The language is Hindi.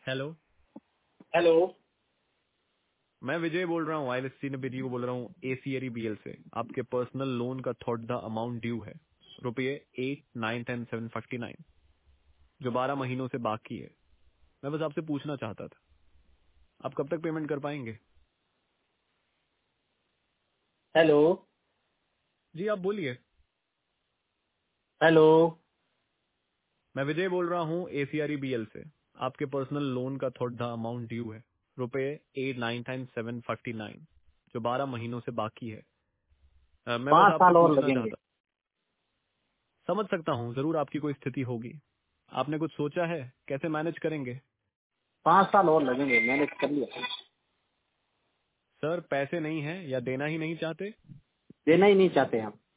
हेलो। हेलो। मैं विजय बोल रहा हूँ, आईएलएससी ने बीजी को बोल रहा हूँ, एसीआरई बीएल से। आपके पर्सनल लोन का थर्ड द अमाउंट ड्यू है, रुपये 8,9,10,749, जो 12 महीनों से बाकी है। मैं बस आपसे पूछना चाहता था, आप कब तक पेमेंट कर पाएंगे? हेलो। जी आप बोलिए। हेलो। मैं विजय बोल रहा हूँ, एसीआरई बीएल से। आपके पर्सनल लोन का थर्ड द अमाउंट ड्यू है, रुपये 8,9,10,749, जो 12 महीनों से बाकी है। मैं बस 5 आपसे साल और पूछना लगेंगे। चाहता। समझ सकता हूँ, जरूर आपकी कोई स्थिति होगी। आपने कुछ सोचा है कैसे मैनेज करेंगे? 5 साल और लगेंगे, मैनेज कर लिया। सर पैसे नहीं है या देना ही नहीं चाहते? देना ही नहीं चाहते हम।